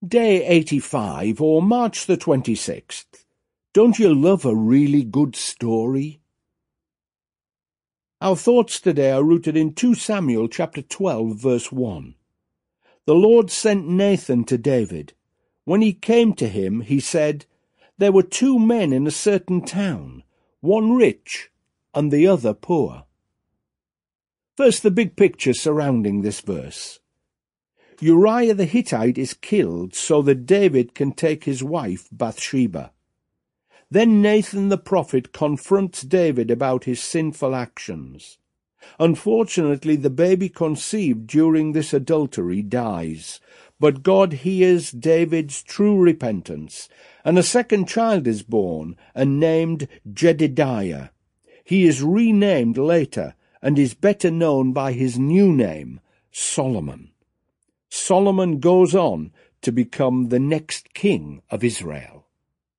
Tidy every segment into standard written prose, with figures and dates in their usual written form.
Day 85, or March the 26th. Don't you love a really good story? Our thoughts today are rooted in 2 Samuel chapter 12, verse 1. The Lord sent Nathan to David. When he came to him, he said, "There were 2 men in a certain town, one rich and the other poor." First, the big picture surrounding this verse. Uriah the Hittite is killed so that David can take his wife Bathsheba. Then Nathan the prophet confronts David about his sinful actions. Unfortunately, the baby conceived during this adultery dies, but God hears David's true repentance, and a second child is born and named Jedidiah. He is renamed later and is better known by his new name, Solomon. Solomon goes on to become the next king of Israel.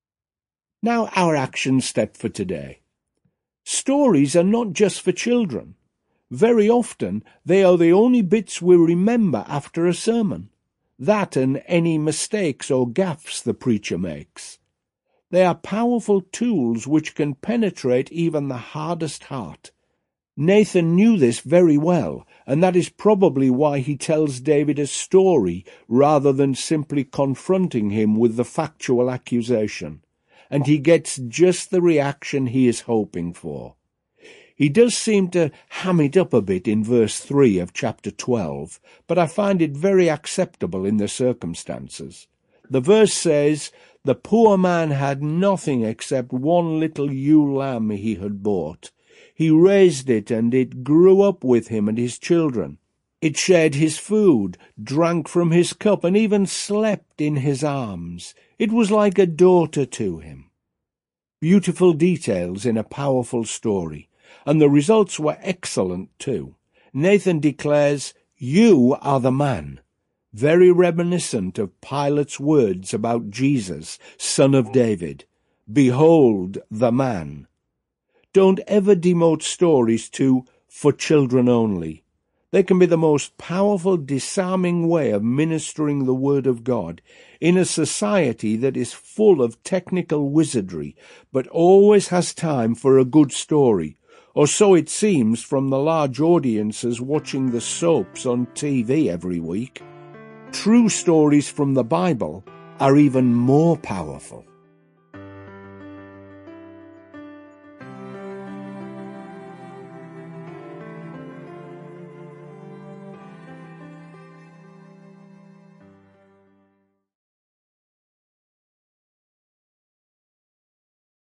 Now our action step for today. Stories are not just for children. Very often they are the only bits we remember after a sermon. That and any mistakes or gaffes the preacher makes. They are powerful tools which can penetrate even the hardest heart. Nathan knew this very well, and that is probably why he tells David a story rather than simply confronting him with the factual accusation, and he gets just the reaction he is hoping for. He does seem to ham it up a bit in verse 3 of chapter 12, but I find it very acceptable in the circumstances. The verse says, "The poor man had nothing except one little ewe lamb he had bought. He raised it, and it grew up with him and his children. It shared his food, drank from his cup, and even slept in his arms. It was like a daughter to him." Beautiful details in a powerful story, and the results were excellent too. Nathan declares, "You are the man," very reminiscent of Pilate's words about Jesus, son of David. "Behold the man." Don't ever demote stories to "for children only." They can be the most powerful, disarming way of ministering the Word of God in a society that is full of technical wizardry, but always has time for a good story, or so it seems from the large audiences watching the soaps on TV every week. True stories from the Bible are even more powerful.